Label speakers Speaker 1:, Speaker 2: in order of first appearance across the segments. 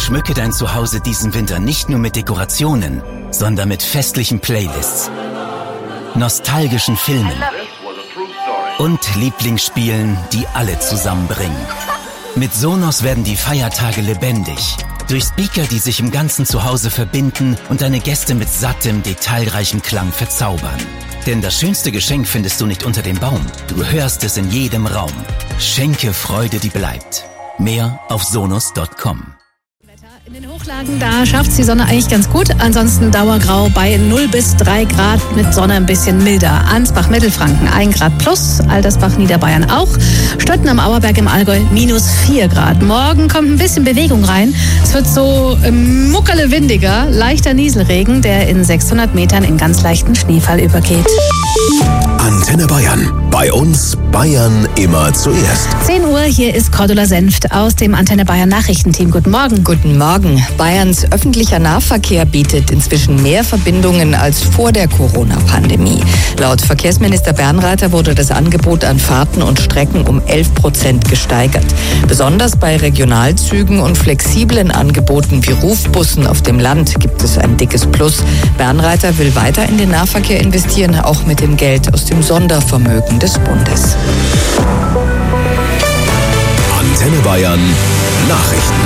Speaker 1: Schmücke dein Zuhause diesen Winter nicht nur mit Dekorationen, sondern mit festlichen Playlists, nostalgischen Filmen und Lieblingsspielen, die alle zusammenbringen. Mit Sonos werden die Feiertage lebendig. Durch Speaker, die sich im ganzen Zuhause verbinden und deine Gäste mit sattem, detailreichem Klang verzaubern. Denn das schönste Geschenk findest du nicht unter dem Baum. Du hörst es in jedem Raum. Schenke Freude, die bleibt. Mehr auf sonos.com.
Speaker 2: In den Hochlagen, da schafft die Sonne eigentlich ganz gut. Ansonsten dauergrau bei 0 bis 3 Grad, mit Sonne ein bisschen milder. Ansbach, Mittelfranken 1 Grad plus, Altersbach, Niederbayern auch. Stötten am Auerberg im Allgäu minus 4 Grad. Morgen kommt ein bisschen Bewegung rein. Es wird so muckele windiger, leichter Nieselregen, der in 600 Metern in ganz leichten Schneefall übergeht.
Speaker 3: Antenne Bayern. Bei uns Bayern immer zuerst.
Speaker 2: 10 Uhr, hier ist Cordula Senft aus dem Antenne Bayern Nachrichtenteam. Guten Morgen.
Speaker 4: Guten Morgen. Bayerns öffentlicher Nahverkehr bietet inzwischen mehr Verbindungen als vor der Corona-Pandemie. Laut Verkehrsminister Bernreiter wurde das Angebot an Fahrten und Strecken um 11% gesteigert. Besonders bei Regionalzügen und flexiblen Angeboten wie Rufbussen auf dem Land gibt es ein dickes Plus. Bernreiter will weiter in den Nahverkehr investieren, auch mit dem Geld aus dem Sondervermögen des Bundes.
Speaker 3: Antenne Bayern Nachrichten.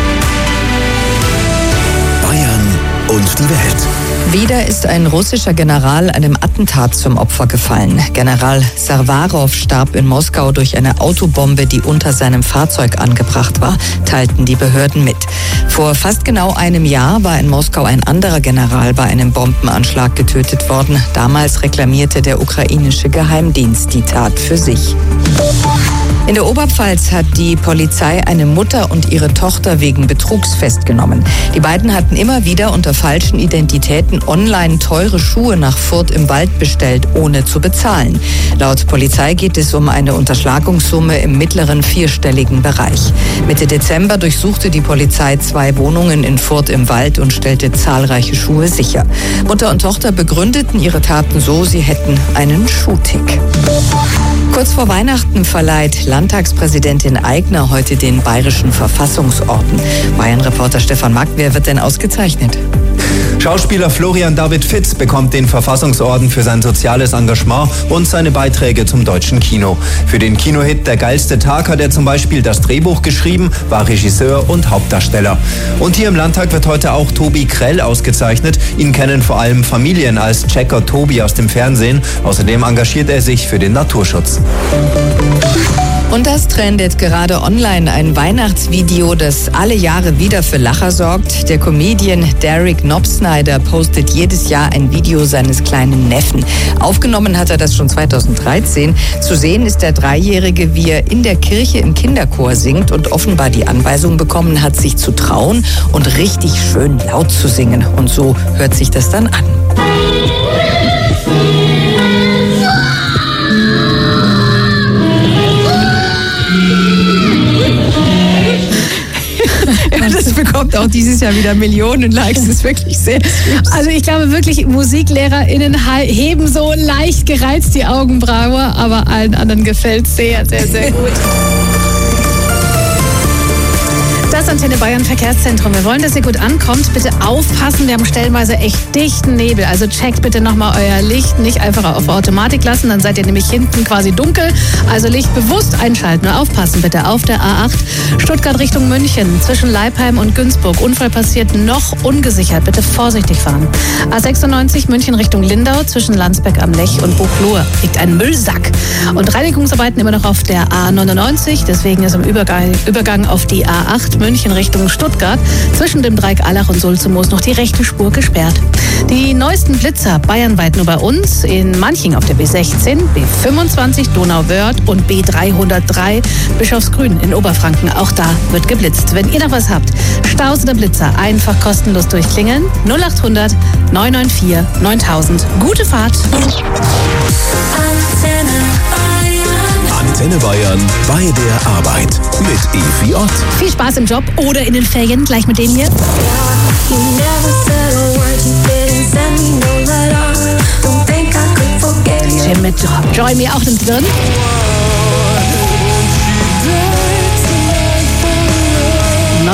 Speaker 3: Bayern und die Welt.
Speaker 4: Wieder ist ein russischer General einem Attentat zum Opfer gefallen. General Serwarov starb in Moskau durch eine Autobombe, die unter seinem Fahrzeug angebracht war, teilten die Behörden mit. Vor fast genau einem Jahr war in Moskau ein anderer General bei einem Bombenanschlag getötet worden. Damals reklamierte der ukrainische Geheimdienst die Tat für sich. In der Oberpfalz hat die Polizei eine Mutter und ihre Tochter wegen Betrugs festgenommen. Die beiden hatten immer wieder unter falschen Identitäten online teure Schuhe nach Furth im Wald bestellt, ohne zu bezahlen. Laut Polizei geht es um eine Unterschlagungssumme im mittleren 4-stelligen Bereich. Mitte Dezember durchsuchte die Polizei 2 Wohnungen in Furth im Wald und stellte zahlreiche Schuhe sicher. Mutter und Tochter begründeten ihre Taten so, sie hätten einen Schuhtick. Kurz vor Weihnachten verleiht Landtagspräsidentin Aigner heute den Bayerischen Verfassungsorden. Bayern-Reporter Stefan Mack, wer wird denn ausgezeichnet?
Speaker 5: Schauspieler Florian David Fitz bekommt den Verfassungsorden für sein soziales Engagement und seine Beiträge zum deutschen Kino. Für den Kinohit Der geilste Tag hat er zum Beispiel das Drehbuch geschrieben, war Regisseur und Hauptdarsteller. Und hier im Landtag wird heute auch Tobi Krell ausgezeichnet. Ihn kennen vor allem Familien als Checker Tobi aus dem Fernsehen. Außerdem engagiert er sich für den Naturschutz.
Speaker 4: Und das trendet gerade online, ein Weihnachtsvideo, das alle Jahre wieder für Lacher sorgt. Der Comedian Derek Knopfsnyder postet jedes Jahr ein Video seines kleinen Neffen. Aufgenommen hat er das schon 2013. Zu sehen ist der Dreijährige, wie er in der Kirche im Kinderchor singt und offenbar die Anweisung bekommen hat, sich zu trauen und richtig schön laut zu singen. Und so hört sich das dann an. Das bekommt auch dieses Jahr wieder Millionen Likes. Das ist wirklich sehr süß.
Speaker 2: Also ich glaube wirklich, MusiklehrerInnen heben so leicht gereizt die Augenbraue, aber allen anderen gefällt es sehr, sehr, sehr gut. Das Antenne Bayern Verkehrszentrum. Wir wollen, dass ihr gut ankommt. Bitte aufpassen, wir haben stellenweise echt dichten Nebel. Also checkt bitte nochmal euer Licht. Nicht einfach auf Automatik lassen, dann seid ihr nämlich hinten quasi dunkel. Also Licht bewusst einschalten und aufpassen bitte auf der A8. Stuttgart Richtung München, zwischen Leipheim und Günzburg. Unfall passiert, noch ungesichert. Bitte vorsichtig fahren. A96 München Richtung Lindau, zwischen Landsberg am Lech und Buchloe liegt ein Müllsack. Und Reinigungsarbeiten immer noch auf der A99. Deswegen ist im Übergang auf die A8 München Richtung Stuttgart zwischen dem Dreieck Allach und Sulzemoos noch die rechte Spur gesperrt. Die neuesten Blitzer bayernweit nur bei uns, in Manching auf der B16, B25 Donauwörth und B303 Bischofsgrün in Oberfranken. Auch da wird geblitzt. Wenn ihr noch was habt, Staus oder Blitzer, einfach kostenlos durchklingeln. 0800 994 9000. Gute Fahrt.
Speaker 3: Antenne Bayern bei der Arbeit mit Evi Ott.
Speaker 2: Viel Spaß im Job oder in den Ferien, gleich mit dem hier. DJ mit Joy Me auch nicht drin.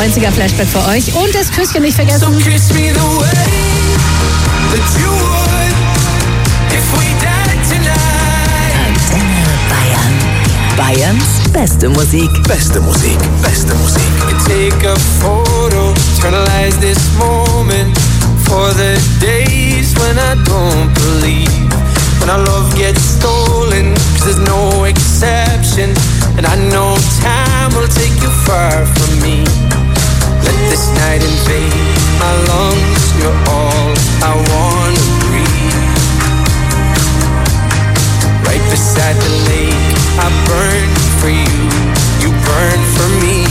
Speaker 2: 90er-Flashback für euch. Und das Küsschen nicht vergessen.
Speaker 6: So kiss me the way that you would if we died tonight.
Speaker 7: Antenne Bayern. Bayerns beste Musik.
Speaker 3: Beste Musik. Beste Musik.
Speaker 6: Take a photo, eternalize this moment for the days when I don't believe. When our love gets stolen, 'cause there's no exception. And I know time will take you far from me. Let this night invade my lungs. You're all I wanna breathe. Right beside the lake, I burn for you. You burn for me.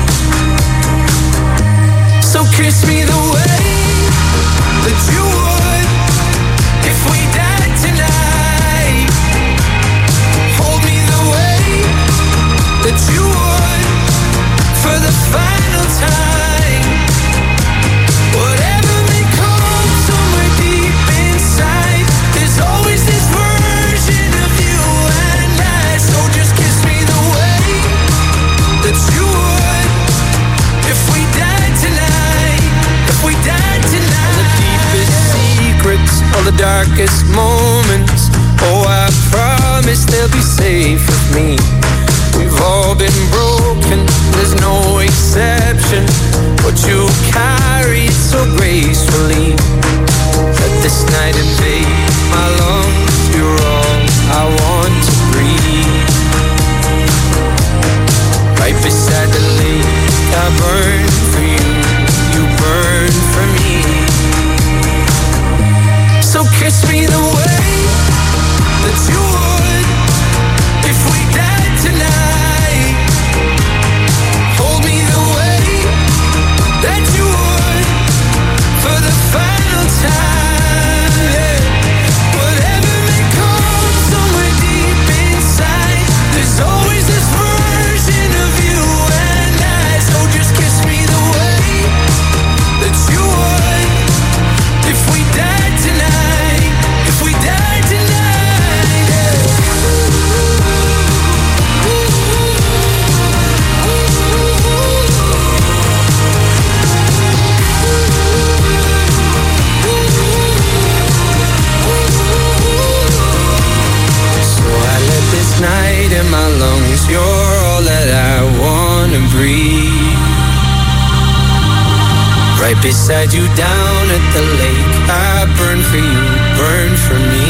Speaker 6: So kiss me the way that you would if we died tonight. Hold me the way that you would for the final time. Whatever may come somewhere deep inside, there's always this version of you and I. So just kiss me the way that you would if we died tonight. If we died tonight. All the deepest secrets, all the darkest moments, oh, I promise they'll be safe with me. We've all been broken, there's no exception, but you carry it so gracefully. Let this night invade my lungs, you're all I want to breathe. Right beside the lake, I burn for you, you burn for me. So kiss me the way that you would if we died tonight. Hold me the way that you would for the final time. Yeah. Whatever may come somewhere deep inside, there's always this version of you and I. So just kiss me the way that you would if we died tonight. If we died tonight. Yeah. So I let this night in my lungs, you're all that I wanna breathe. Right beside you down at the lake, I burn for you, burn for me.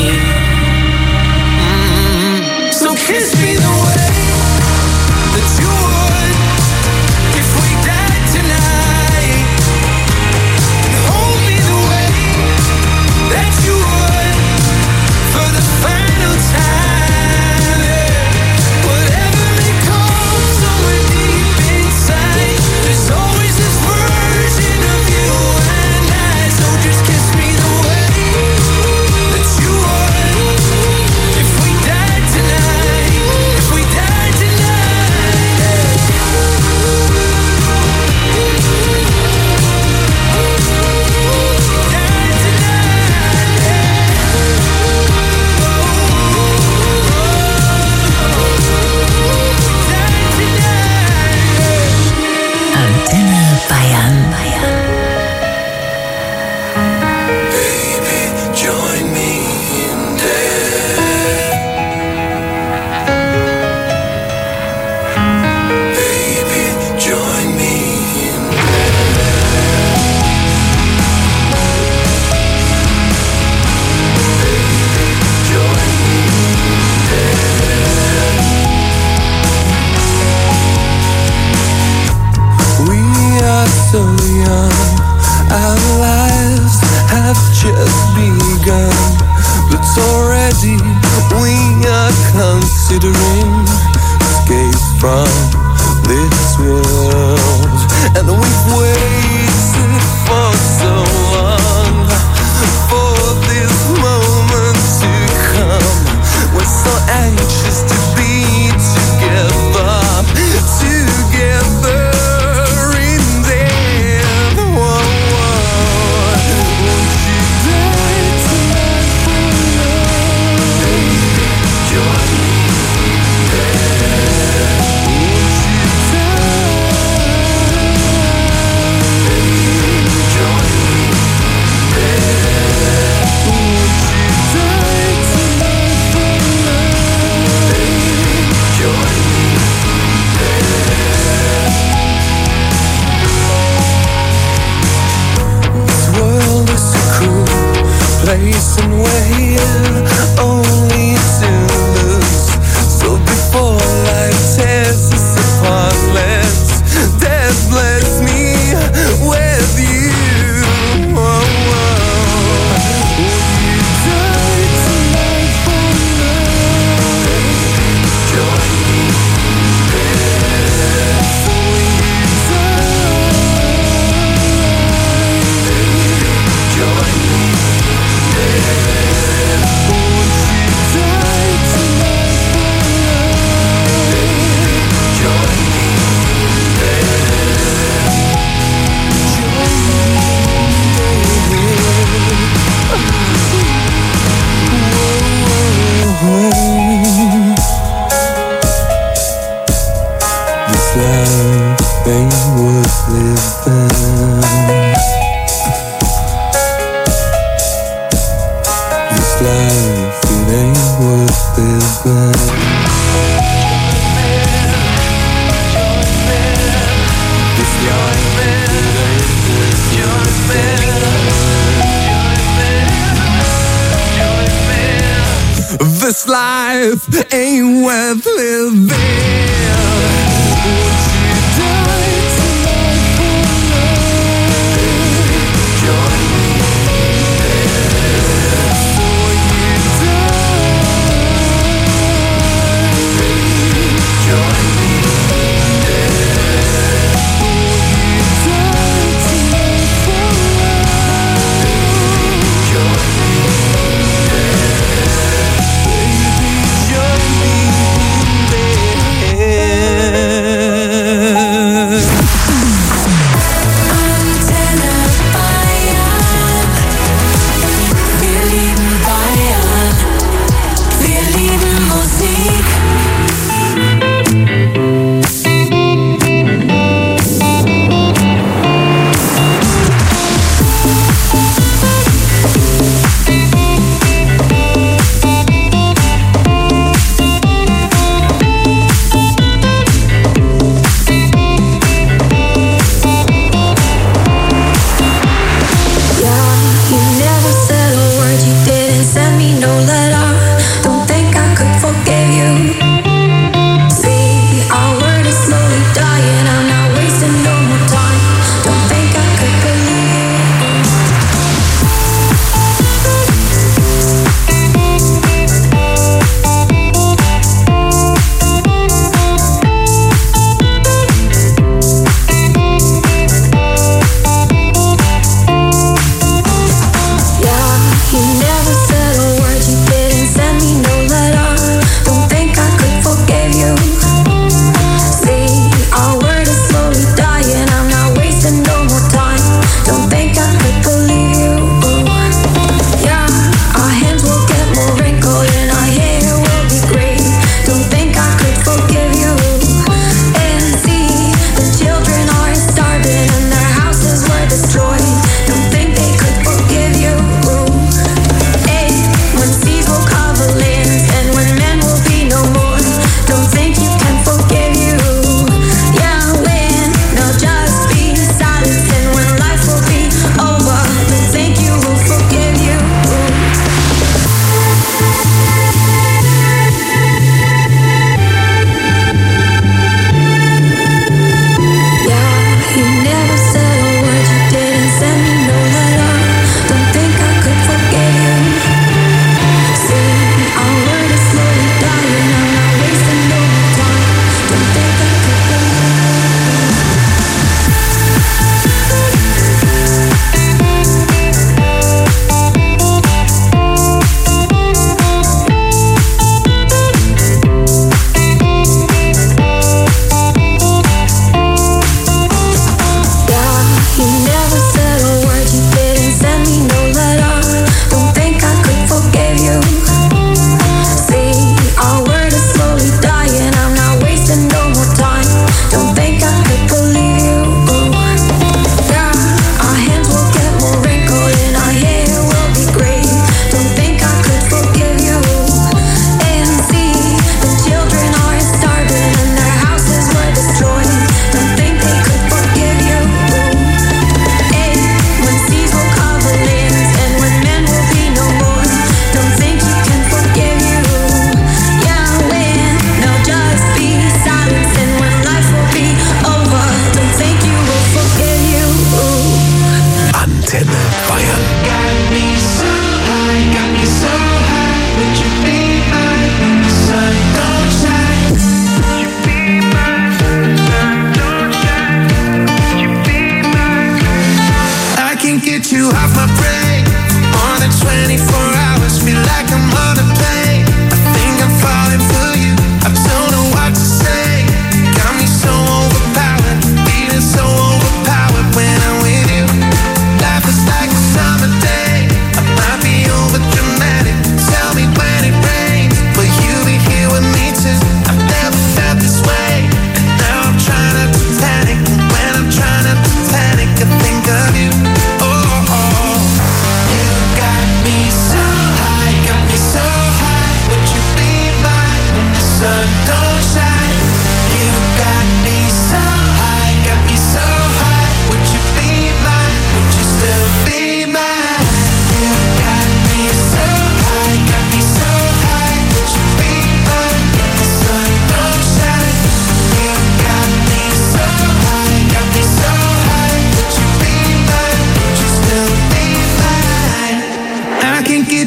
Speaker 6: So kiss me the way that you would if we died tonight. And hold me the way that you would for the final time. Yeah. Whatever may come somewhere deep inside, there's always this version of you and I. So just kiss me the way that you would if we died tonight. If we died tonight. Yeah. Died tonight.
Speaker 7: Antenne Bayern.
Speaker 6: Baby, join me in death. Baby, join me in We are so young, our lives have just begun, but already we are considering escape from this world. And we've waited for so long for this moment to come. We're so anxious to be together in death. Whoa, whoa. Won't you die tonight for love? Baby, join me in death. this life ain't worth living.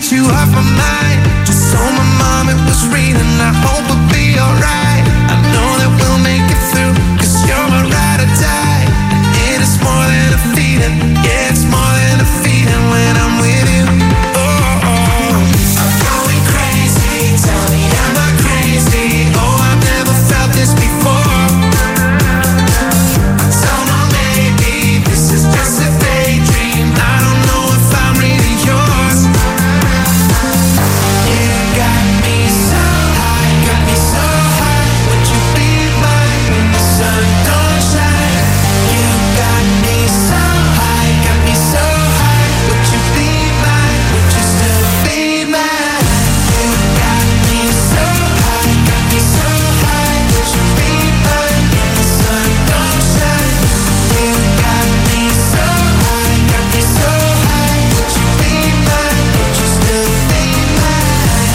Speaker 6: get you off my mind. Just told my mom it was raining, I hope we'll be alright. I know that we'll make it through, 'cause you're my ride or die. And it's more than a feeling, yeah, it's more than a feeling when I'm with you. Oh, oh. I'm going crazy, tell me am I crazy? Oh, I've never felt this before. I don't know, maybe this is just a daydream. I don't know if I'm really yours. You got me so high, would you be mine when the sun don't shine? You got me so high, would you be mine? Would you still be mine? You got me so high, would you be mine when the sun don't shine? You got me so high, would you be mine? Would you still be mine?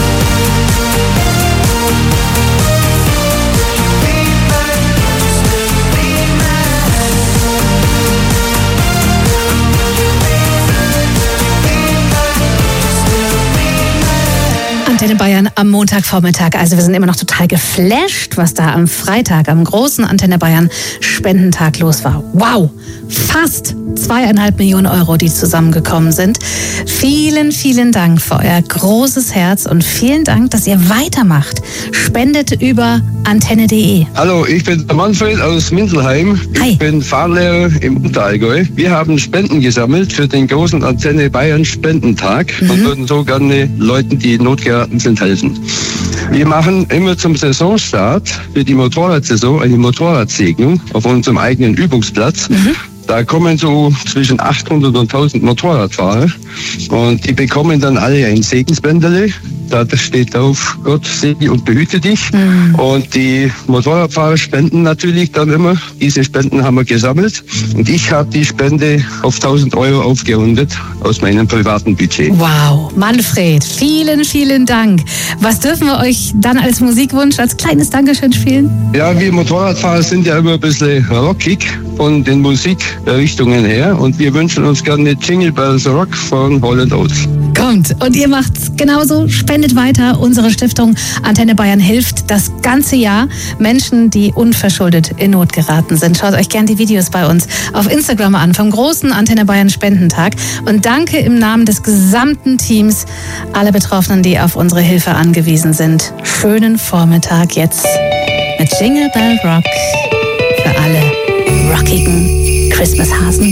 Speaker 2: Antenne Bayern am Montagvormittag. Also wir sind immer noch total geflasht, was da am Freitag, am großen Antenne Bayern Spendentag los war. Wow, fast 2,5 Millionen Euro, die zusammengekommen sind. Vielen, vielen Dank für euer großes Herz und vielen Dank, dass ihr weitermacht. Spendet über antenne.de.
Speaker 8: Hallo, ich bin der Manfred aus Mindelheim.
Speaker 2: Hi.
Speaker 8: Ich bin Fahrlehrer im Unterallgäu. Wir haben Spenden gesammelt für den großen Antenne Bayern Spendentag und würden so gerne Leuten, die in Not geraten sind, helfen. Wir machen immer zum Saisonstart für die Motorradsaison eine Motorradsegnung auf unserem eigenen Übungsplatz. Da kommen so zwischen 800 und 1000 Motorradfahrer und die bekommen dann alle ein Segensbändele. Da steht drauf, Gott segne und behüte dich. Und die Motorradfahrer spenden natürlich dann immer. Diese Spenden haben wir gesammelt. Und ich habe die Spende auf 1000 Euro aufgerundet aus meinem privaten Budget.
Speaker 2: Wow, Manfred, vielen, vielen Dank. Was dürfen wir euch dann als Musikwunsch, als kleines Dankeschön spielen?
Speaker 8: Ja, wir Motorradfahrer sind ja immer ein bisschen rockig von den Musikrichtungen her. Und wir wünschen uns gerne Jingle Bells Rock von Hall & Oates.
Speaker 2: Kommt. Und ihr macht's genauso. Spendet weiter. Unsere Stiftung Antenne Bayern hilft das ganze Jahr Menschen, die unverschuldet in Not geraten sind. Schaut euch gern die Videos bei uns auf Instagram an vom großen Antenne Bayern Spendentag. Und danke im Namen des gesamten Teams, alle Betroffenen, die auf unsere Hilfe angewiesen sind. Schönen Vormittag jetzt mit Jingle Bell Rock für alle rockigen Christmas-Hasen.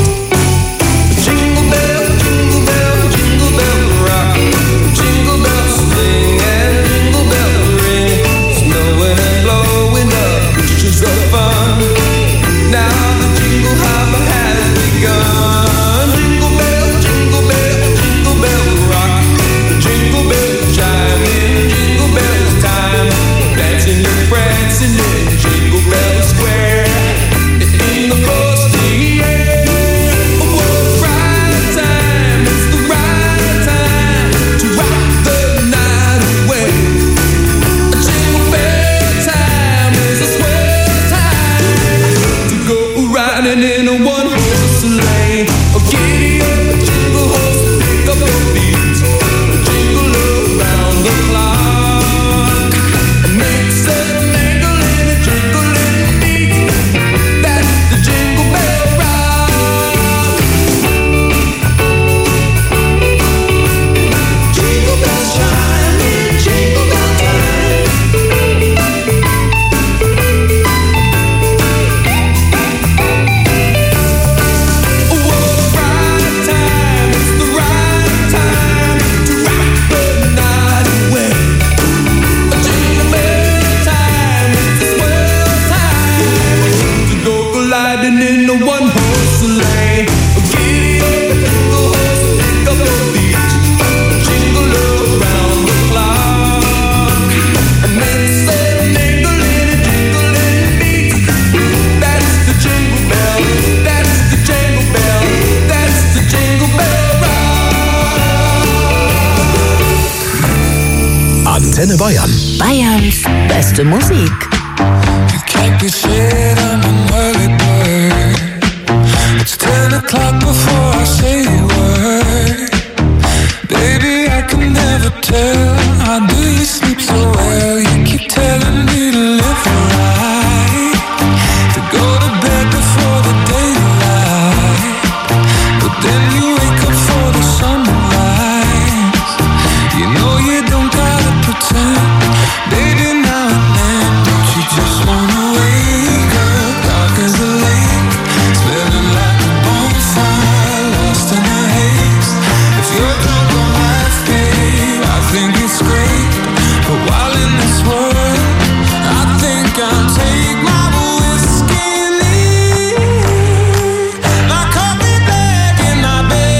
Speaker 6: Jingle bell, jingle bell, jingle bell rock. Jingle bells swing and jingle bell ring. Snowing and blowing up bushes of fun. Now the jingle hop has begun. Jingle bell, jingle bell, jingle bell rock. Jingle bells chiming, jingle bells time. Dancing and prancing in Jingle Bell Square. In the frosty air. In a one-horse sleigh, oh, giddy up, jingle horse, pick up your feet, jingle around the clock, mix and mingle in a jingling beat. That's the Jingle Bell Rock. Jingle bells chime in Jingle Bell time. In a one-horse sleigh, giddy up, jingle horse, pick up your feet, jingle around the clock, mix and mingle in a jingling beat. That's the Jingle Bell, that's the Jingle Bell, that's the Jingle Bell Rock.
Speaker 3: Antenne Bayern.
Speaker 7: Bayerns beste Musik.
Speaker 6: You can't get shit on an early bird. It's 10 o'clock before I say a word. Baby, tell? How do you sleep so well? You keep telling me to live right, to go to bed before the daylight, but then you wake up for the sunrise. You know you don't gotta pretend, baby, now and then. Don't you just wanna wake up dark as a lake, smelling like a bonfire, lost in a haze. If you're drunk on life, babe, I think it's great, but while in this world, I think I'll take my whiskey and leave. My coffee black in my bed.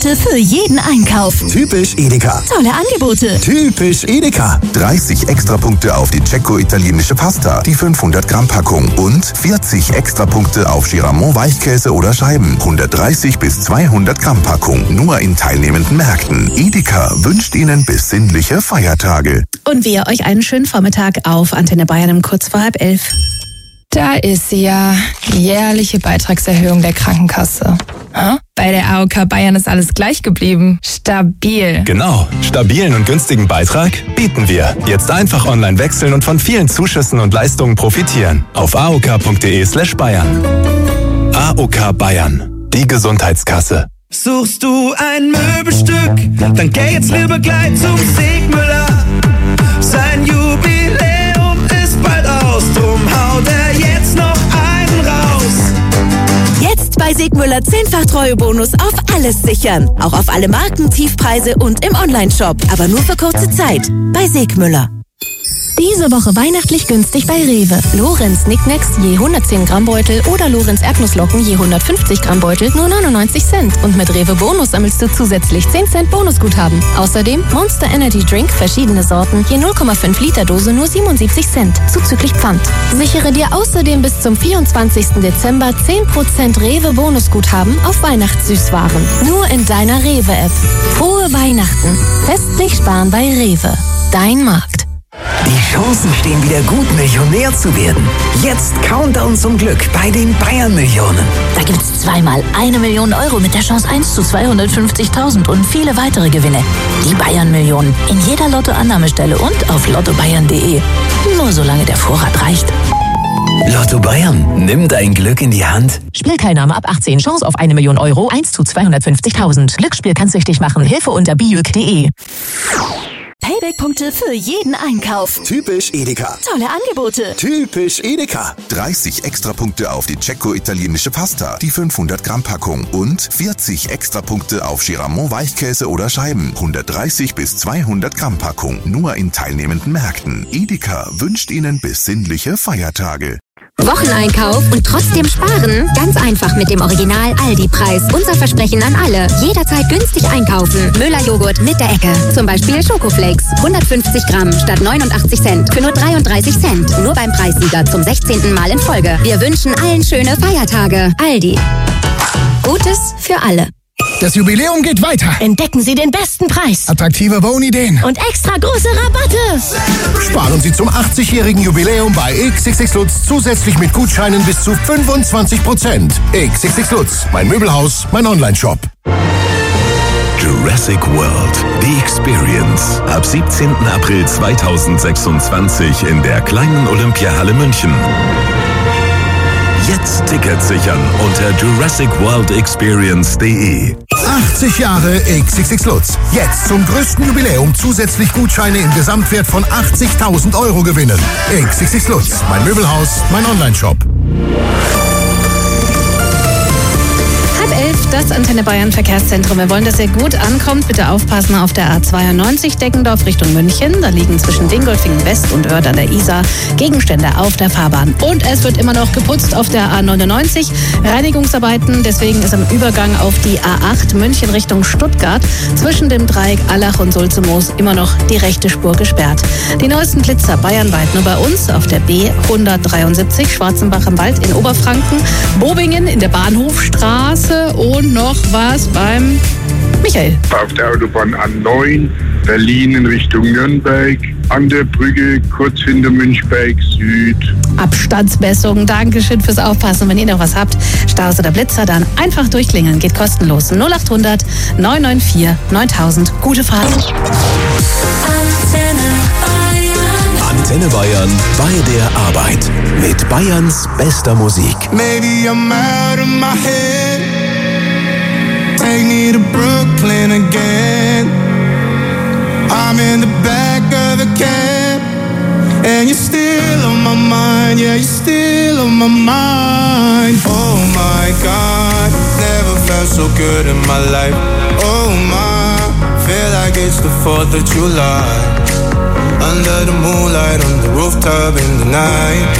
Speaker 7: Payback-Punkte für jeden Einkauf.
Speaker 3: Typisch Edeka.
Speaker 7: Tolle Angebote.
Speaker 3: Typisch Edeka. 30 Extrapunkte auf die Cecco italienische Pasta, die 500 Gramm Packung. Und 40 Extrapunkte auf Giramont Weichkäse oder Scheiben, 130 bis 200 Gramm Packung. Nur in teilnehmenden Märkten. Edeka wünscht Ihnen besinnliche Feiertage.
Speaker 2: Und wir euch einen schönen Vormittag auf Antenne Bayern um kurz vor 10:30.
Speaker 9: Da ist sie ja, jährliche Beitragserhöhung der Krankenkasse. Bei der AOK Bayern ist alles gleich geblieben. Stabil.
Speaker 10: Genau, stabilen und günstigen Beitrag bieten wir. Jetzt einfach online wechseln und von vielen Zuschüssen und Leistungen profitieren. Auf aok.de/Bayern. AOK Bayern, die Gesundheitskasse.
Speaker 6: Suchst du ein Möbelstück? Dann geh jetzt lieber gleich zum Segmüller. Sein Jubiläum ist bald aus, drum haut er jetzt noch einen raus.
Speaker 7: Jetzt bei Segmüller 10-fach Treuebonus auf alles sichern. Auch auf alle Marken, Tiefpreise und im Onlineshop. Aber nur für kurze Zeit. Bei Segmüller. Diese Woche weihnachtlich günstig bei Rewe. Lorenz Nicknacks je 110 Gramm Beutel oder Lorenz Erdnusslocken je 150 Gramm Beutel nur 99 Cent. Und mit Rewe Bonus sammelst du zusätzlich 10 Cent Bonusguthaben. Außerdem Monster Energy Drink, verschiedene Sorten, je 0,5 Liter Dose nur 77 Cent, zuzüglich Pfand. Sichere dir außerdem bis zum 24. Dezember 10% Rewe Bonusguthaben auf Weihnachtssüßwaren. Nur in deiner Rewe-App. Frohe Weihnachten. Festlich sparen bei Rewe. Dein Markt.
Speaker 11: Die Chancen stehen wieder gut, Millionär zu werden. Jetzt Countdown zum Glück bei den Bayern-Millionen.
Speaker 7: Da gibt's zweimal 1 Million Euro mit der Chance 1 zu 250.000 und viele weitere Gewinne. Die Bayern-Millionen. In jeder Lottoannahmestelle und auf lottobayern.de. Nur solange der Vorrat reicht.
Speaker 11: Lotto Bayern, nimm dein Glück in die Hand.
Speaker 12: Spielteilnahme ab 18, Chance auf 1 Million Euro, 1 zu 250.000. Glücksspiel kann's süchtig machen. Hilfe unter bijuk.de.
Speaker 7: Payback-Punkte für jeden Einkauf.
Speaker 3: Typisch Edeka.
Speaker 7: Tolle Angebote.
Speaker 3: Typisch Edeka. 30 Extrapunkte auf die Cecco italienische Pasta, die 500 Gramm Packung. Und 40 Extrapunkte auf Giramont Weichkäse oder Scheiben, 130 bis 200 Gramm Packung. Nur in teilnehmenden Märkten. Edeka wünscht Ihnen besinnliche Feiertage.
Speaker 13: Wocheneinkauf und trotzdem sparen? Ganz einfach mit dem Original Aldi-Preis. Unser Versprechen an alle. Jederzeit günstig einkaufen. Müller-Joghurt mit der Ecke. Zum Beispiel Schokoflakes. 150 Gramm statt 89 Cent für nur 33 Cent. Nur beim Preissieger zum 16. Mal in Folge. Wir wünschen allen schöne Feiertage. Aldi. Gutes für alle.
Speaker 14: Das Jubiläum geht weiter.
Speaker 7: Entdecken Sie den besten Preis.
Speaker 14: Attraktive Wohnideen.
Speaker 7: Und extra große Rabatte.
Speaker 14: Sparen Sie zum 80-jährigen Jubiläum bei XXX Lutz zusätzlich mit Gutscheinen bis zu 25%. XXX Lutz, mein Möbelhaus, mein Onlineshop.
Speaker 3: Jurassic World, The Experience. Ab 17. April 2026 in der kleinen Olympiahalle München. Jetzt Tickets sichern unter JurassicWorldExperience.de.
Speaker 14: 80 Jahre XXX Lutz. Jetzt zum größten Jubiläum zusätzlich Gutscheine im Gesamtwert von 80.000 Euro gewinnen. XXX Lutz, mein Möbelhaus, mein Onlineshop.
Speaker 2: 10:30, das Antenne Bayern Verkehrszentrum. Wir wollen, dass ihr gut ankommt. Bitte aufpassen auf der A92 Deggendorf Richtung München. Da liegen zwischen Dingolfingen West und Oerth an der Isar Gegenstände auf der Fahrbahn. Und es wird immer noch geputzt auf der A99. Reinigungsarbeiten, deswegen ist am Übergang auf die A8 München Richtung Stuttgart zwischen dem Dreieck Allach und Sulzemoos immer noch die rechte Spur gesperrt. Die neuesten Blitzer bayernweit nur bei uns auf der B173 Schwarzenbach im Wald in Oberfranken, Bobingen in der Bahnhofstraße und noch was beim Michael.
Speaker 15: Auf der Autobahn A9 Berlin in Richtung Nürnberg, an der Brücke kurz hinter Münchberg Süd.
Speaker 2: Abstandsmessung, Dankeschön fürs Aufpassen. Wenn ihr noch was habt, Staus oder Blitzer, dann einfach durchklingeln, geht kostenlos. 0800 994 9000. Gute Fahrt.
Speaker 3: Antenne Bayern bei der Arbeit mit Bayerns bester Musik.
Speaker 6: Maybe I'm out of my head. Take me to Brooklyn again. I'm in the back of a cab, and you're still on my mind. Yeah, you're still on my mind. Oh my God, never felt so good in my life. Oh my, feel like it's the 4th of July. Under the moonlight, on the rooftop in the night.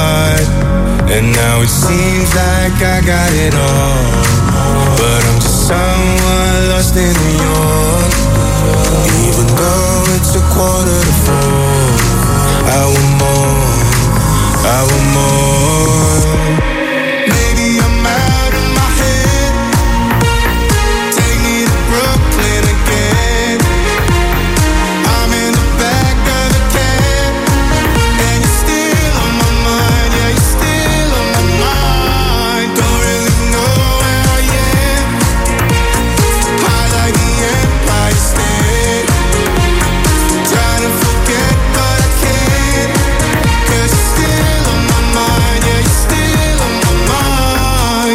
Speaker 6: And now it seems like I got it all, but I'm just someone lost in New York. Even though it's 3:45, I want more, I want more. Maybe I'm out of my head. Take me to Brooklyn again. I'm in the back of a cab, and you're still on my mind. Yeah, you're still on my mind. Don't really know where I am. High like the Empire State. Trying to forget, but I can't. 'Cause you're still on my mind. Yeah, you're still on my mind.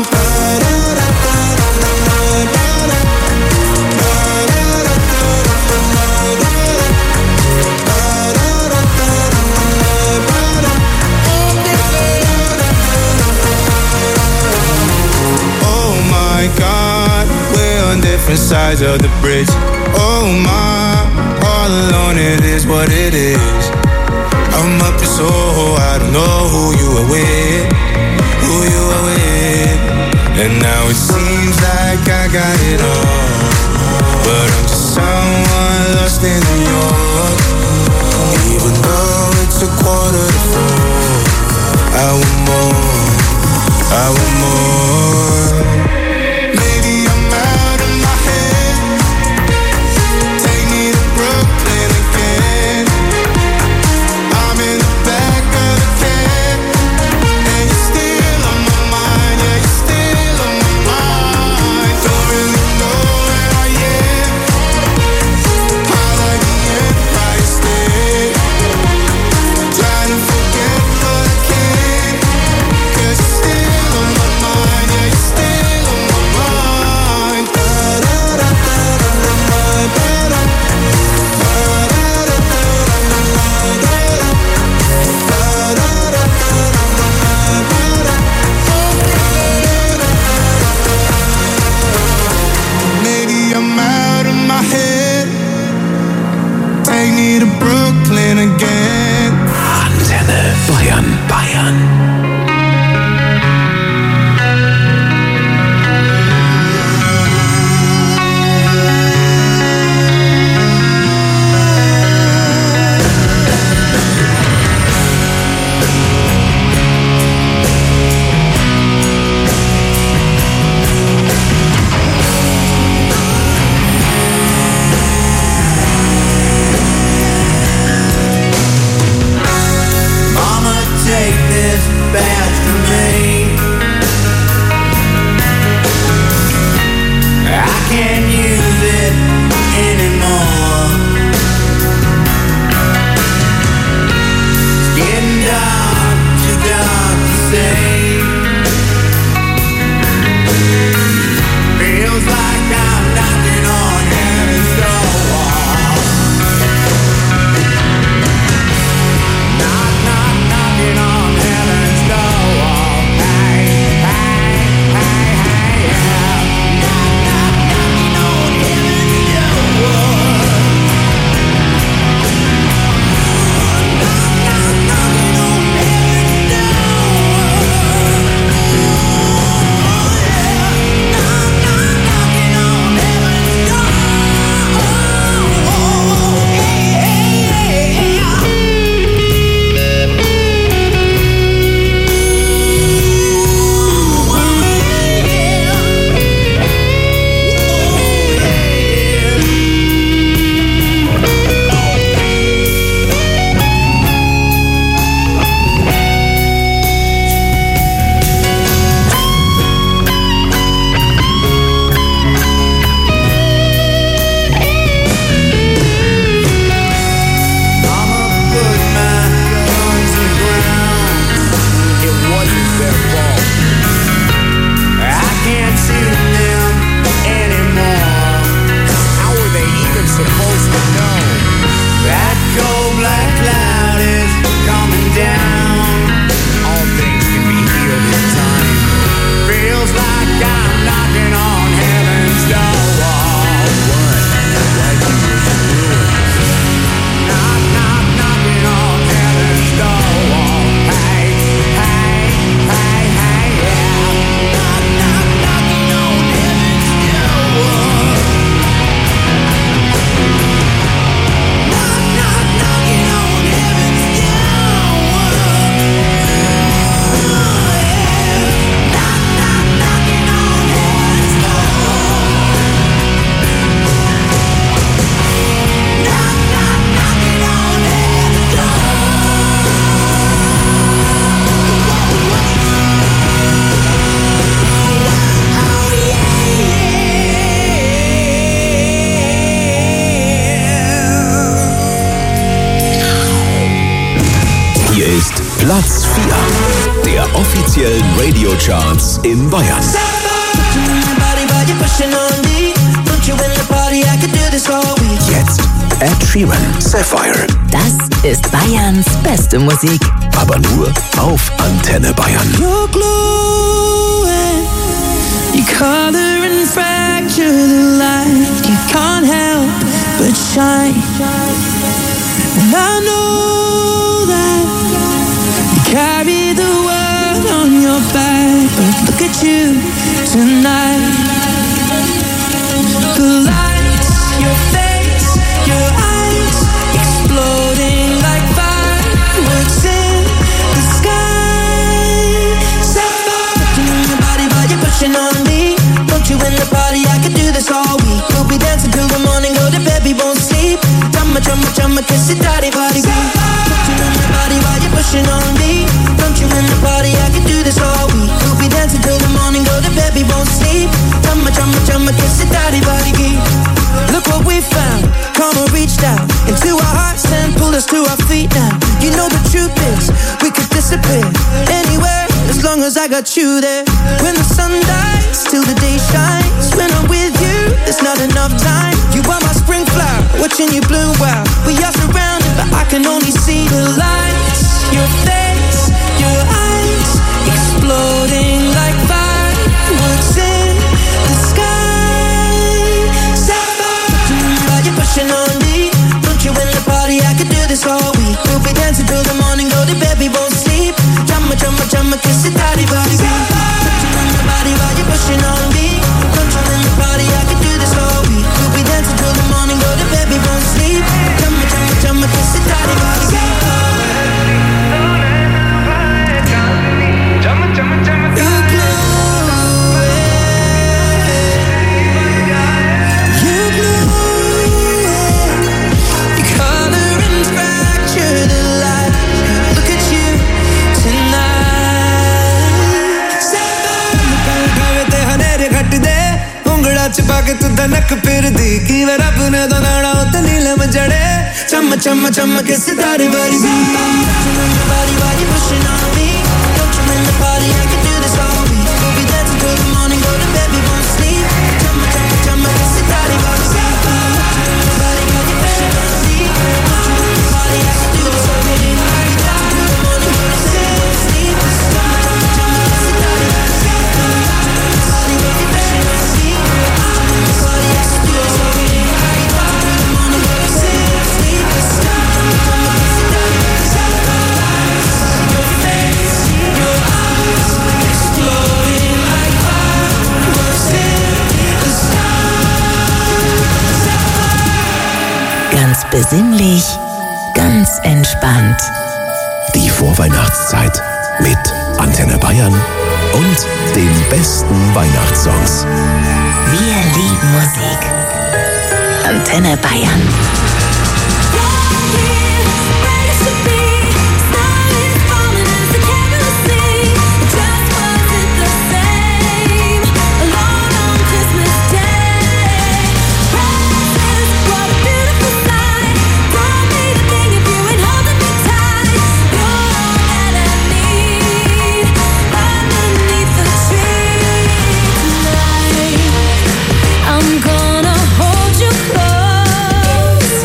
Speaker 6: Oh my God, we're on different sides of the bridge. Oh my, all alone it is what it is. I'm up in Soho, I don't know who you are with, who you are with. And now it seems like I got it all, but I'm just someone lost in New York. Even though it's 3:45, I want more, I want more. Maybe I'm out of my head. Take me to Brooklyn again. I'm in the back of a cab, and you're still on my mind. Yeah, you're still on my mind. Don't really know where I am. High like the Empire State. Trying to forget, but I can't. 'Cause you're still on my mind. Yeah, you're still on my mind. Maybe I'm out of my head. Take me to Brooklyn again.
Speaker 10: Antenne Bayern. Bayern.
Speaker 6: Mama, take this back.
Speaker 10: Platz 4 der offiziellen Radiocharts in Bayern. Jetzt Ed Sheeran, Sapphire.
Speaker 7: Das ist Bayerns beste Musik.
Speaker 10: Aber nur auf Antenne Bayern.
Speaker 6: You're glowing, you color and fracture the light. You can't help but shine. And I know that you carry the world on your back. But look at you tonight. The lights, your face, your eyes, exploding like fireworks in the sky. Sapphire, in your body while you're pushing on me. Don't you in the party? I could do this all week. We'll be dancing till the morning, go to bed, we won't sleep. Drumma, drumma, drumma, kiss it, daddy, body, beat. Don't you in the body while you're pushing on me. Don't you in the party? I could do this all week. We'll be dancing till the morning, go to bed, we won't sleep. Drumma, drumma, drumma, kiss it, daddy, body, beat. Look what we found. Karma reached out into our hearts and pulled us to our feet now. You know the truth is, we could disappear anywhere as long as I got you there. When the sun dies, till the day shines. When I'm with you, there's not enough time. You are my spring flower, watching you bloom wild. We are surrounded, but I can only see the lights. Your face, your eyes, exploding like fireworks in the sky. Sapphire, while you're pushing on me. Don't you in the party? I could do this all week. We'll be dancing till the morning, go to bed, we won't sleep. Drumma, drumma, drumma, kiss it, daddy, body, beat. Don't you in the body while you're pushing on me. Don't you in the party? I could do this all week. We'll be dancing till the morning, go to bed, we won't sleep. Drumma, drumma, drumma, kiss it, daddy, body, beat.
Speaker 16: छुपा के तू धनक फिर दी की वे रब ने तो गाना उते नीलम जड़े चम चम चम के सितारे बारी बारी बारी pushing on me. Don't you in the party? I can do this all week. We'll be dancing till the morning, go to bed, we won't sleep. Chum chum chum के सितारे बारी बारी बारी pushing on me. Don't you in the party? I can do this all week. We'll be dancing till the morning, go to bed, we won't sleep. Chum chum के सितारे बारी बारी pushing on me.
Speaker 7: Ganz besinnlich, ganz entspannt.
Speaker 10: Die Vorweihnachtszeit mit Antenne Bayern und den besten Weihnachtssongs.
Speaker 7: Wir lieben Musik. Antenne Bayern.
Speaker 6: I'm gonna hold you close.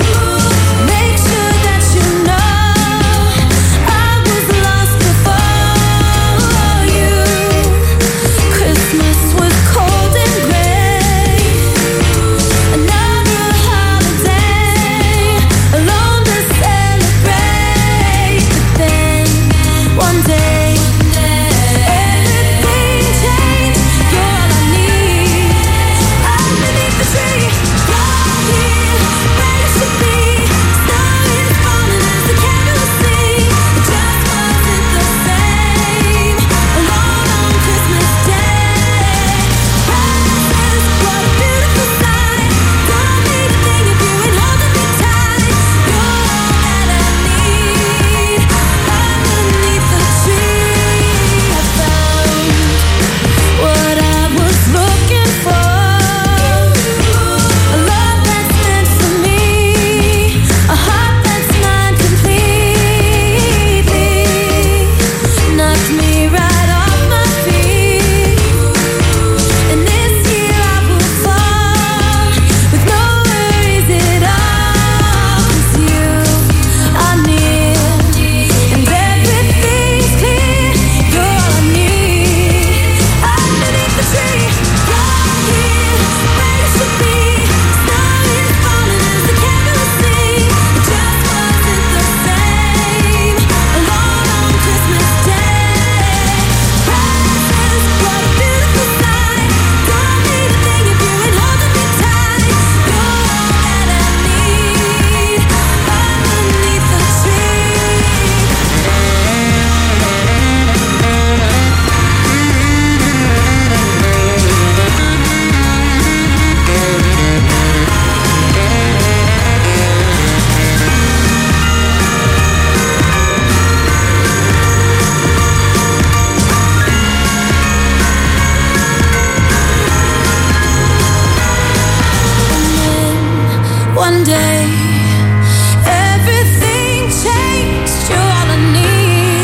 Speaker 6: day. Everything changed, you're all I need.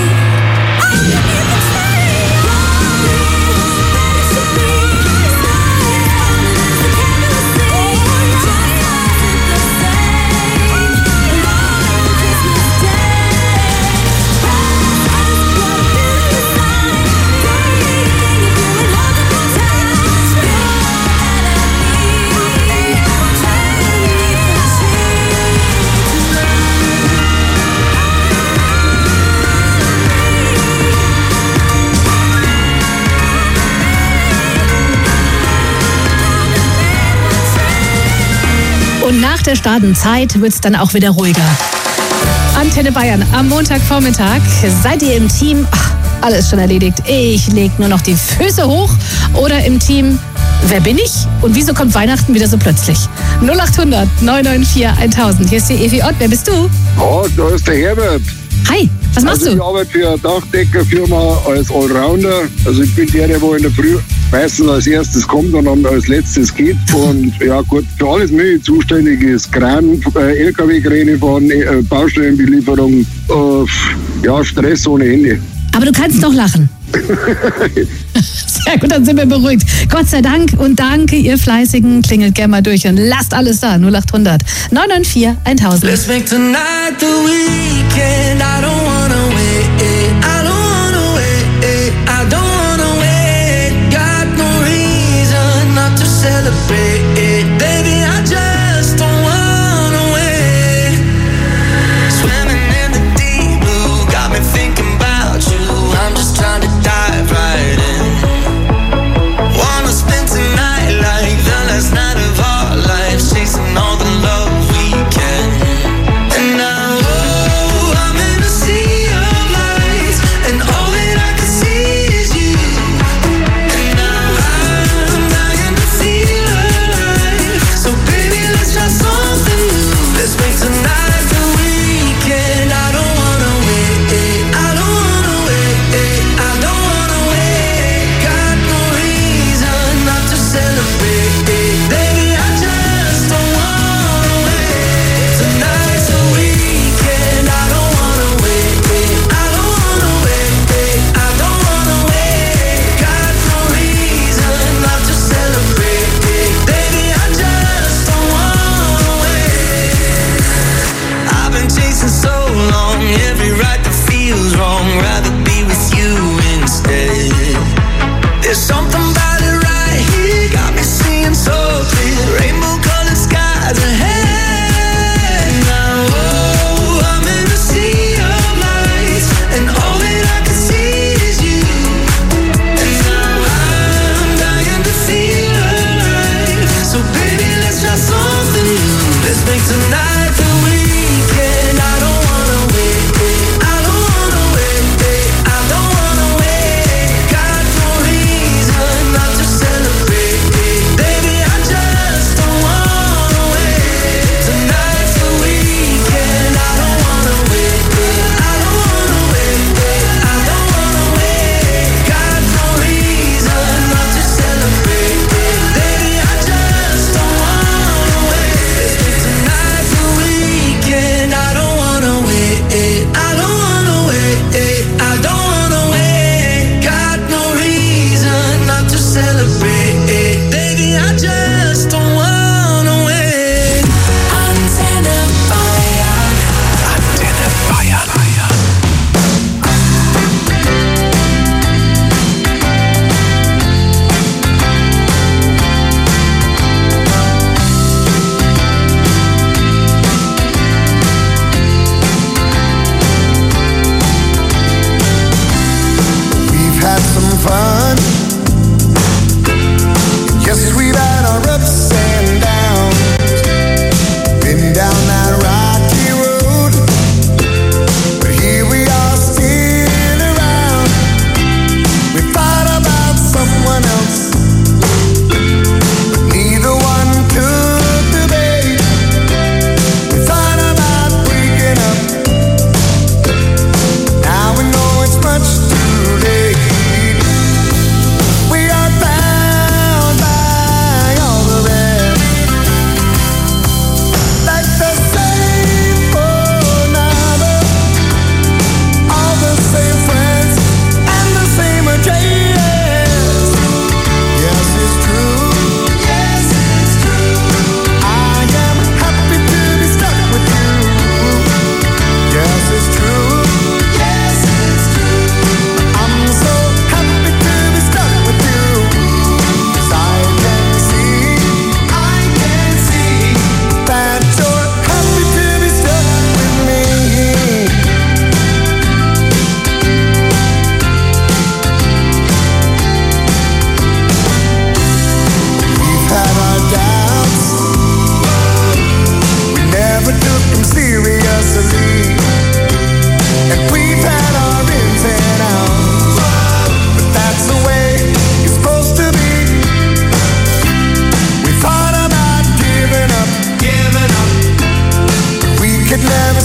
Speaker 2: Und nach der Startenzeit wird es dann auch wieder ruhiger. Antenne Bayern am Montagvormittag. Seid ihr im Team? Ach, alles schon erledigt. Ich leg nur noch die Füße hoch. Oder im Team, wer bin ich? Und wieso kommt Weihnachten wieder so plötzlich? 0800 994 1000. Hier ist die Evi Ott. Wer bist du?
Speaker 15: Oh, da ist der Herbert.
Speaker 2: Hi, was machst du?
Speaker 15: Ich arbeite für eine Dachdeckerfirma als Allrounder. Also ich bin der wo in der Früh meistens als erstes kommt und dann als letztes geht. Und ja gut, für alles Mögliche zuständig ist. Kran, LKW-Kräne fahren, Baustellenbelieferung, ja, Stress ohne Ende.
Speaker 2: Aber du kannst noch lachen. Sehr gut, dann sind wir beruhigt. Gott sei Dank und danke, ihr Fleißigen. Klingelt gerne mal durch und lasst alles da. 0800 994 1000.
Speaker 16: Let's make tonight the weekend. I don't wanna wait. I don't wanna wait. I don't wanna wait. Got no reason not to celebrate. Baby, I just don't wanna wait. Swimming in the deep blue, got me thinking about you. I'm just trying to dive right in. Wanna spend tonight like the last night of our lives, chasing all the love we can. And now, oh, I'm in the sea.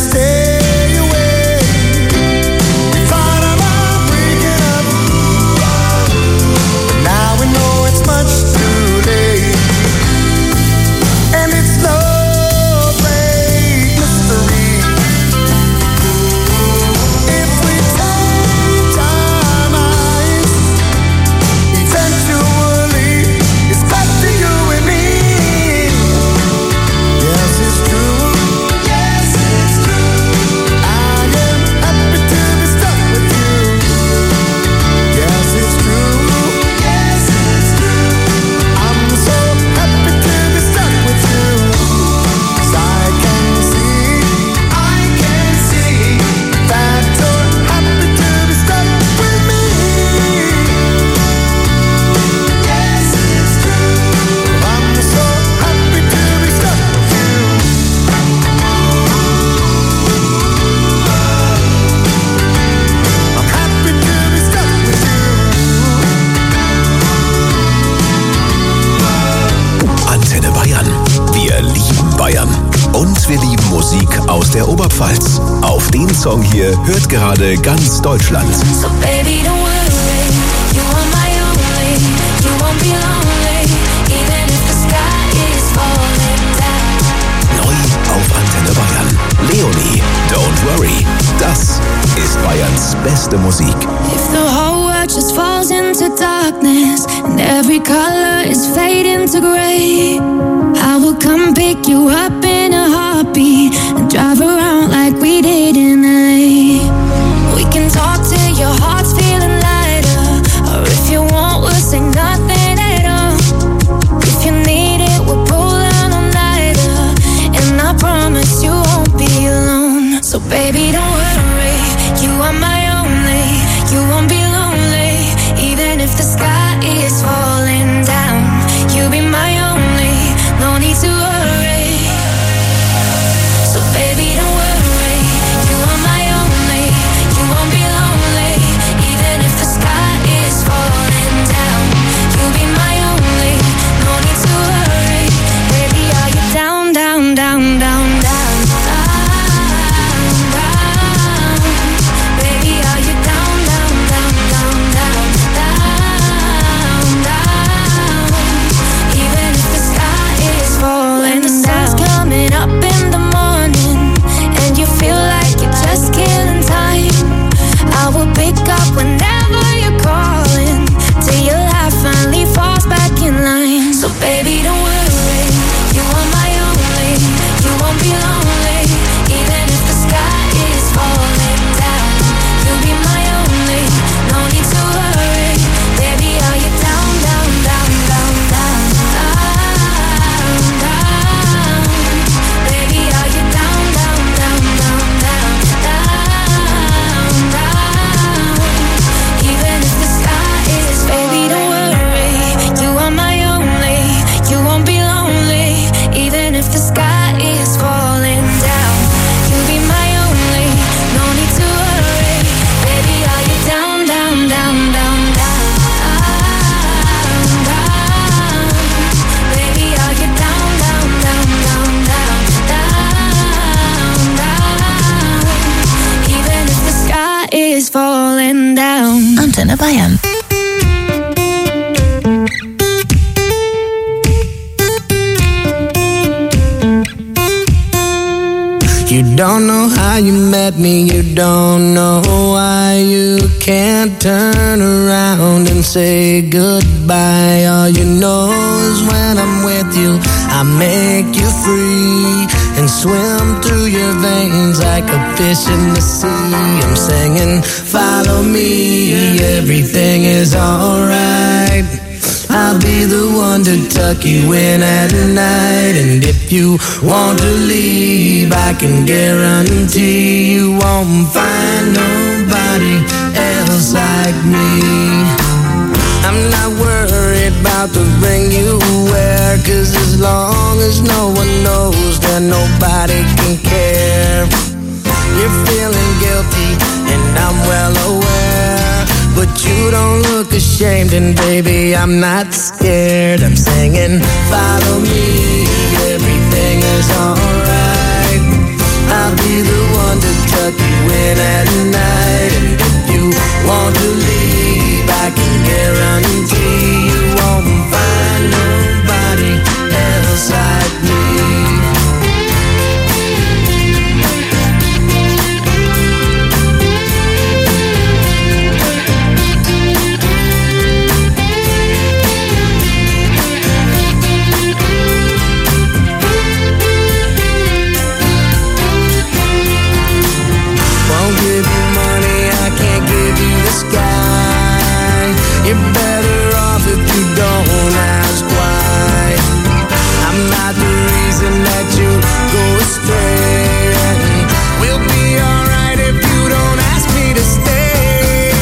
Speaker 6: stay away. We thought about breaking up, but now we know it's much too late. And it's no great mystery. If we change our minds, eventually it's back to you and me. Yes, it's true. Yes, it's true. I am happy to be stuck with you. Yes, it's true. Yes, it's true. I'm so happy to be stuck with you. 'Cause I can see that you're happy to be stuck with me. Yes, it's true. I'm so happy to be stuck with you. I'm happy to be stuck with you.
Speaker 3: Antenne Bayern. Wir lieben Bayern. Und wir lieben Musik aus der Oberpfalz. Auf den Song hier hört gerade ganz Deutschland.
Speaker 6: So baby, don't worry, you are my only, you won't be lonely, even if the sky is falling down.
Speaker 3: Neu auf Antenne Bayern. Leonie, Don't Worry. Das ist Bayerns beste Musik.
Speaker 6: If the whole world just falls into darkness and every color is fading to gray, I will come pick you up in a heartbeat and drive around like we did in LA. We can talk till your heart's feeling lighter, or if you want, we'll say nothing at all. If you need it, we'll pull an all-nighter, and I promise you won't be alone. So baby, don't worry, you are my only, you won't be lonely, even if the sky is falling down. You'll be my only, no need to worry. So baby, don't worry, you are my only, you won't be lonely, even if the sky is falling down. You'll be my only, no need to worry. Baby, are you down, down, down, down, down, down, down? Baby, are you down, down, down, down, down, down, down? Even if the sky is falling down. The sun's coming up in the morning, and you feel like you're just killing time. I will pick up whenever you're calling, till your life finally falls back in line. So baby, don't worry, you are my only, you won't be lonely, even if the sky is falling down. You'll be my only, no need to worry. Baby, are you down, down, down, down, down, down, down? Baby, are you down, down, down, down, down, down, down? Even if the sky is, baby, don't worry, you are my only, you won't be lonely, even if the sky is falling down. You'll be my only, no need to worry. Baby, are you down, down, down, down, down, down? Baby, are you down, down, down, down, down, down? Even if the sky is falling down.
Speaker 7: Antenne Bayern.
Speaker 16: You don't know how you met me, you don't know why you can't turn around and say goodbye. All you know is when I'm with you, I make you free and swim through your veins like a fish in the sea. I'm singing, follow me, everything is alright. I'll be the one to tuck you in at night. And if you want to leave, I can guarantee you won't find nobody else like me. I'm not worried about the ring you wear, 'cause as long as no one knows, then nobody can care. You're feeling guilty and I'm well aware, but you don't look ashamed, and baby, I'm not scared. I'm singing, follow me, everything is alright. I'll be the win at night. And if you want to leave, I can guarantee you won't find nobody else like me. You're better off if you don't ask why. I'm not the reason that you go astray. We'll be alright if you don't ask me to stay.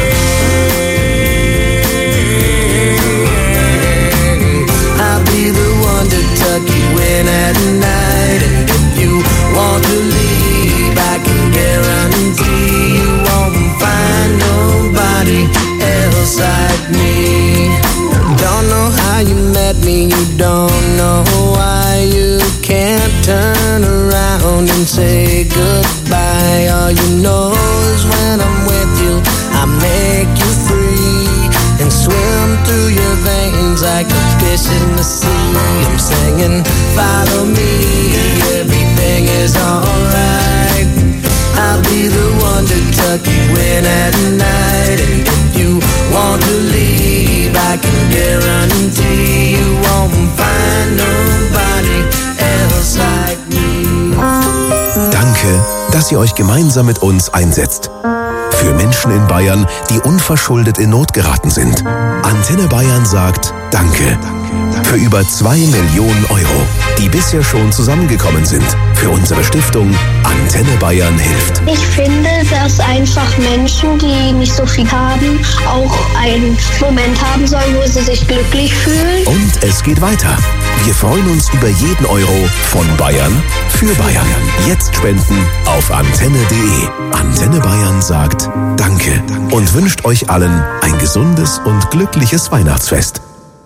Speaker 16: I'll be the one to tuck you in at night. And if you want to leave, I can guarantee you won't find nobody else like me. Don't know how you met me, you don't know why you can't turn around and say goodbye. All you know is when I'm with you, I make you free and swim through your veins like a fish in the sea. I'm singing, follow me, everything is alright. I'll be the one to tuck you in at night. And if you want to leave, I can guarantee you won't find nobody else like me.
Speaker 3: Danke, dass ihr euch gemeinsam mit uns einsetzt. Für Menschen in Bayern, die unverschuldet in Not geraten sind. Antenne Bayern sagt Danke. Für über 2 Millionen Euro, die bisher schon zusammengekommen sind. Für unsere Stiftung Antenne Bayern hilft.
Speaker 17: Ich finde, dass einfach Menschen, die nicht so viel haben, auch einen Moment haben sollen, wo sie sich glücklich fühlen.
Speaker 3: Und es geht weiter. Wir freuen uns über jeden Euro von Bayern für Bayern. Jetzt spenden auf antenne.de. Antenne Bayern sagt Danke und wünscht euch allen ein gesundes und glückliches Weihnachtsfest.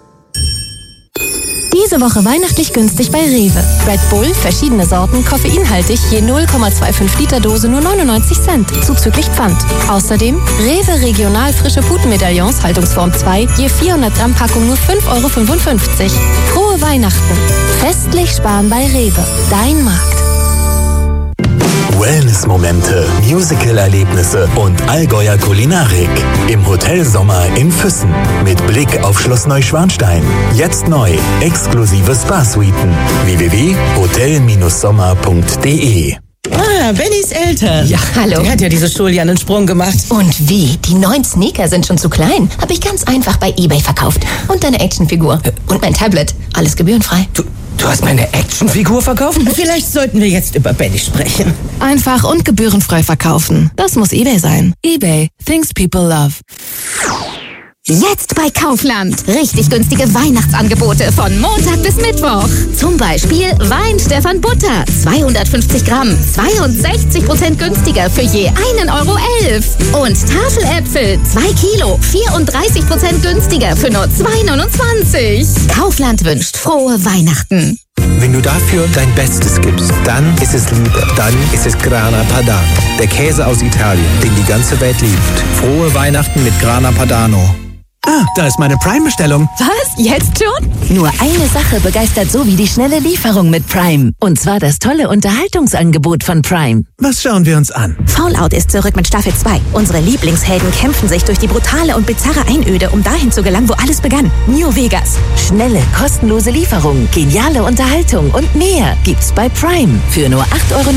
Speaker 7: Diese Woche weihnachtlich günstig bei Rewe. Red Bull, verschiedene Sorten, koffeinhaltig, je 0,25 Liter Dose nur 99 Cent, zuzüglich Pfand. Außerdem Rewe Regional frische Putenmedaillons, Haltungsform 2, je 400 Gramm Packung nur 5,55 €. Frohe Weihnachten. Festlich sparen bei Rewe. Dein Markt.
Speaker 10: Wellness-Momente, Musical-Erlebnisse und Allgäuer Kulinarik. Im Hotel Sommer in Füssen. Mit Blick auf Schloss Neuschwanstein. Jetzt neu. Exklusive Spa-Suiten. www.hotel-sommer.de.
Speaker 18: Ah, Benny ist älter.
Speaker 19: Ja, hallo.
Speaker 18: Der hat ja diese Schuljahr einen Sprung gemacht.
Speaker 19: Und wie? Die neuen Sneaker sind schon zu klein. Habe ich ganz einfach bei eBay verkauft. Und deine Actionfigur. Und mein Tablet. Alles gebührenfrei.
Speaker 18: Du hast meine Actionfigur verkauft? Vielleicht sollten wir jetzt über Benny sprechen.
Speaker 2: Einfach und gebührenfrei verkaufen. Das muss eBay sein. eBay. Things people love.
Speaker 13: Jetzt bei Kaufland. Richtig günstige Weihnachtsangebote von Montag bis Mittwoch. Zum Beispiel Wein-Stefan Butter. 250 Gramm. 62% günstiger für je 1,11 €. Und Tafeläpfel. 2 Kilo. 34% günstiger für nur 2,29 €. Kaufland wünscht frohe Weihnachten.
Speaker 20: Wenn du dafür dein Bestes gibst, dann ist es Liebe. Dann ist es Grana Padano. Der Käse aus Italien, den die ganze Welt liebt. Frohe Weihnachten mit Grana Padano.
Speaker 21: Ah, da ist meine Prime-Bestellung.
Speaker 7: Was? Jetzt schon?
Speaker 22: Nur eine Sache begeistert so wie die schnelle Lieferung mit Prime. Und zwar das tolle Unterhaltungsangebot von Prime.
Speaker 21: Was schauen wir uns an?
Speaker 7: Fallout ist zurück mit Staffel 2. Unsere Lieblingshelden kämpfen sich durch die brutale und bizarre Einöde, um dahin zu gelangen, wo alles begann. New Vegas.
Speaker 22: Schnelle, kostenlose Lieferung, geniale Unterhaltung und mehr gibt's bei Prime. Für nur 8,99